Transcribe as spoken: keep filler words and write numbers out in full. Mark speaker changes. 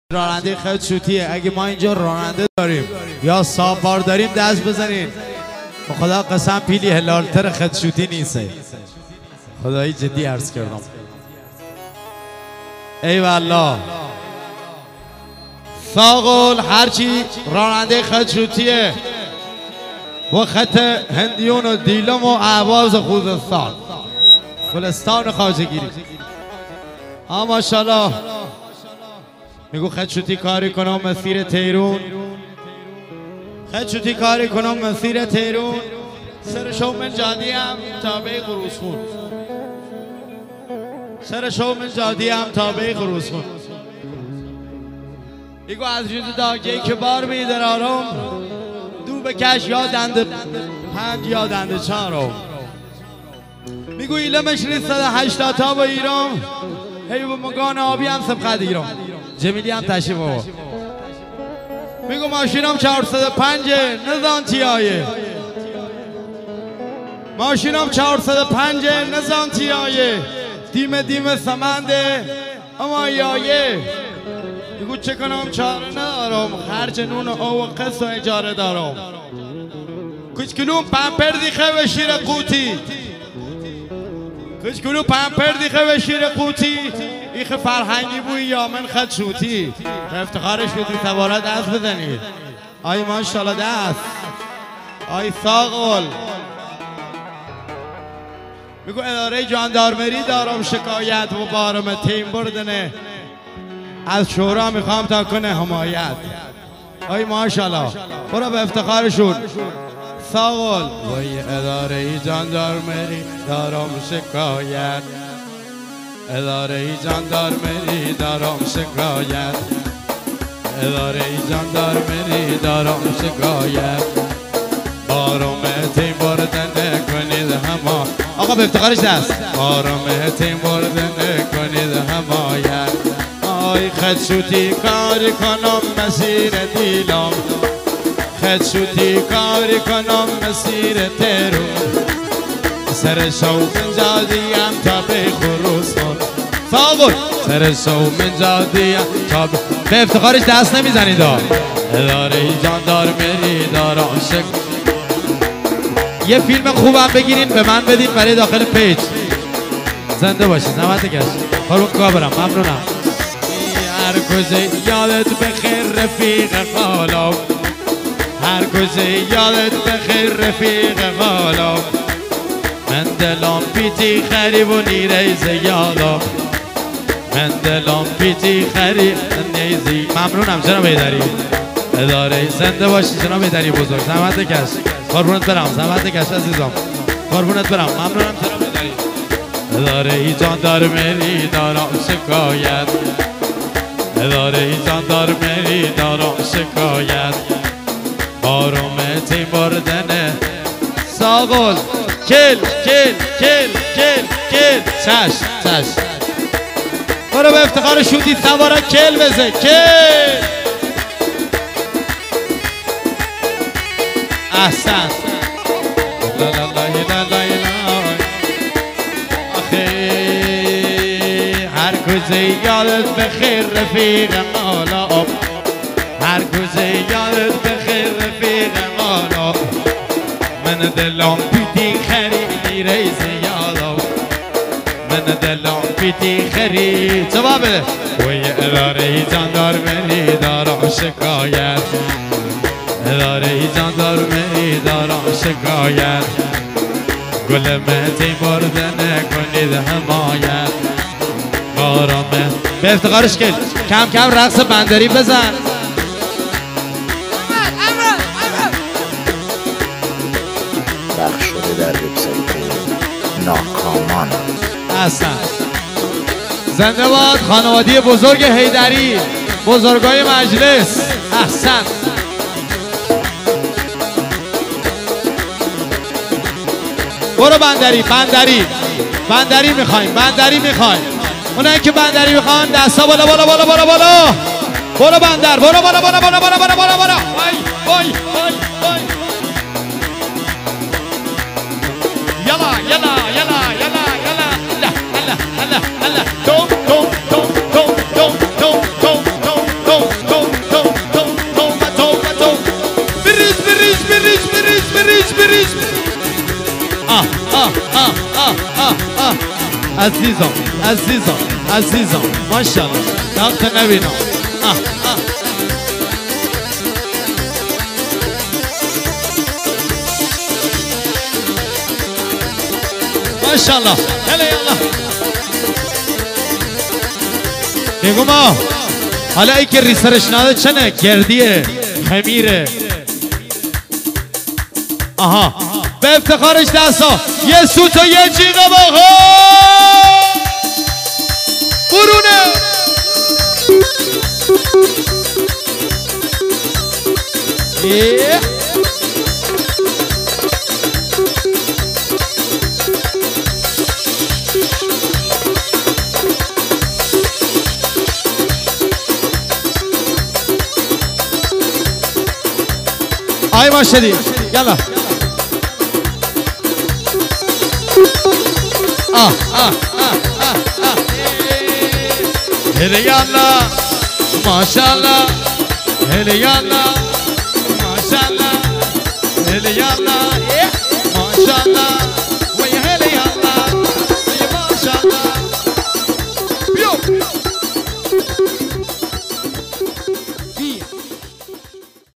Speaker 1: راننده خیلی شوتیه. اگه ما اینجا راننده داریم یا سابار داریم دست بزنین. خدا قسم پیلی هلالتر خیلی شوتی نیسته. خدایی جدی عرض کردم. ای والله ساقل هرچی راننده خیلی شوتیه و خط هندیون و دیلم و اعواز خوزستان گلستان خواجه‌گیری. ها ماشاءالله میگو خط شوتی کاری کنم مسیر تهرون، خط شوتی کاری کنم مسیر تهرون، سر شومن جادی هم تابع قروسخون، سر شومن جادی هم تابع قروسخون. میگو از جد داگی که بار میدرارم دو بکش یادند پنج یادند چارم. میگو ایلمش ریست هشتاد تا با ایران هی و مگان آبی هم سبقت ایران جمیلی هم تشریف بابا. میگو ماشینم چهارصد و پنج نزان تیایه، ماشینم چهارصد و پنج نزان تیایه، دیم دیم سمنده اما یایه. میگو چه کنم چاره ندارم خرج نون او و قصد و اجاره دارم. کچکلون پمپر دیخه و شیر قوتی، کچکلون پمپر دیخه و شیر قوتی، ایخ فرهنگی بوی یا من خد شوتی. افتخارش شوتی سواره دست بزنید. آی ماشاءالله دست. آی ساقل میگو اداره جاندارمری دارم شکایت و بارم تیم بردنه از شورا میخوام تا کنه حمایت. آی ماشاءالله برو به افتخارشون. ساقل وی اداره جاندارمری دارم شکایت، اداره جاندارمری دارم شکایت، اداره جاندارمری دارم شکایت، بارم تیم بردن کنید هما. آقا به افتخارش دست. بارم تیم بردن کنید حمایت. آی خد شوتی کاری کنم مسیر دیلم، خد شوتی کاری کنم مسیر تهرون، سر شوم جادیم تا به خروسخون. ساقل سر شوم جادیم تا به به افتخارش دست نمیزنید. اداره جاندارمری دارم شک. یه فیلم خوبم بگیرین به من بدین برای داخل پیج. زنده باشید. زحمت کش خارون که برم. ممنونم. هر کجا یادت بخیر رفیق خالم، هر کجا یادت بخیر رفیق خالم، من دلم پیتی خریب و نیره زیادم، من دلم پیتی خریب نیزی. ممنونم جناب ایدری. اداره زنده باشی جناب ایدری بزرگ. زحمت کش قربونت برم. زحمت کش عزیزم قربونت برم. ممنونم جناب ایدری. اداره جاندارمری دارم شکایت، اداره جاندارمری دارم شکایت، بارم تیم بردنه. ساقل کل کل کل کل کل چشم چشم برو به افتخار شوتی سواره کل بزه کل. احسن. لا لا لا لا لا لا آخه هر کجا یادت بخیر رفیق مالا، هر کجا یادت بخیر رفیق مالا، من دلم پیتی خرید نیره زیادم، من دلم پیتی خرید. جواب بده. وی اداره جاندارمری دارم شکایت، اداره جاندارمری دارم شکایت، گل مهتی بردن کنید حمایت، بارامه به افتخارش کن. کم کم رقص بندری بزن.
Speaker 2: پخش شده در وبسایت ناکامان.
Speaker 1: احسن. زنده باد خانوادی بزرگ حیدری، بزرگای مجلس. احسن. برو بندری بندری بندری میخوایم بندری میخوایم. اونایی که بندری میخوان دستا بالا بالا بالا بالا بالا. برو بندر برو بالا بالا بالا بالا بالا بالا بالا. وای وای وای وای. یلا یلا یلا یلا یلا. الله الله الله الله. دو دو دو دو دو دو دو دو دو. بریز آه آه آه آه آه آه عزیزم عزیزم عزیزم ماشاءالله وقت نبینم آه آه ماشاءالله هلا يلا میگم آه حالا ای که ریسرش ناده چنه گردیه خمیره آها به افتخارش دستا یه سوت و یه جیغه باقا برونه ایه آی ماشدی یلا آه آه آه آه آه هلی یالا ماشاءالله هلی یالا ماشاءالله هلی یالا ماشاءالله